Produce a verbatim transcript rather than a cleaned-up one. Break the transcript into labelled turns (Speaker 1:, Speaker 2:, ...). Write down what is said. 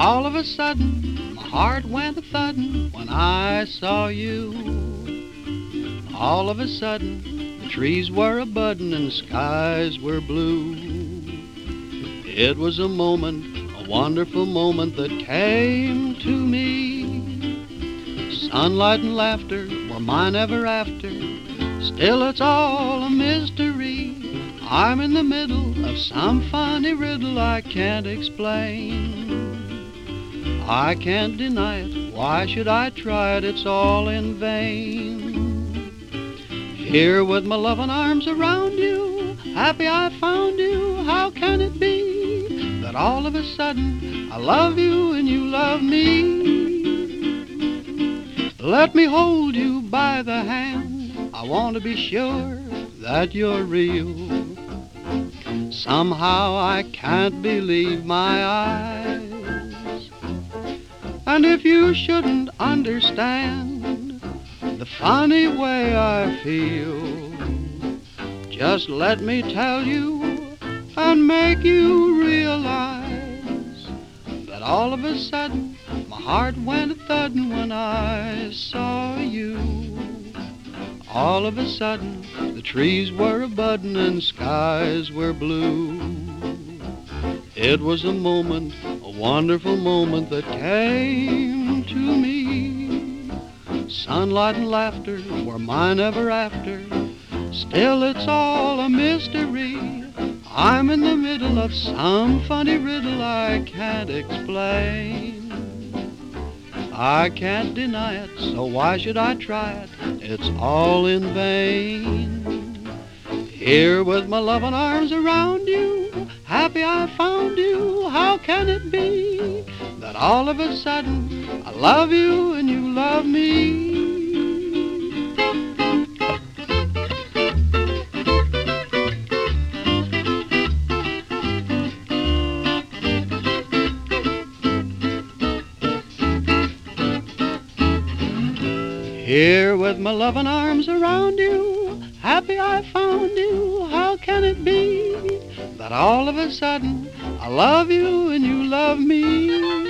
Speaker 1: All of a sudden, my heart went a-thuddin' when I saw you. All of a sudden, the trees were a-buddin' and the skies were blue. It was a moment, a wonderful moment that came to me. Sunlight and laughter were mine ever after. Still it's all a mystery. I'm in the middle of some funny riddle I can't explain. I can't deny it, why should I try it? It's all in vain. Here with my loving arms around you, happy I found you. How can it be that all of a sudden I love you and you love me? Let me hold you by the hand, I want to be sure that you're real. Somehow I can't believe my eyes. And if you shouldn't understand the funny way I feel, just let me tell you and make you realize that all of a sudden my heart went a-thuddin' when I saw you. All of a sudden the trees were a-buddin' and skies were blue. It was a moment, a wonderful moment that came to me. Sunlight and laughter were mine ever after. Still it's all a mystery. I'm in the middle of some funny riddle I can't explain. I can't deny it, so why should I try it? It's all in vain. Here with my loving arms around you, happy I found you. How can it be that all of a sudden I love you and you love me? Here with my loving arms around you, happy I found you. How can it be that all of a sudden I love you and you love me?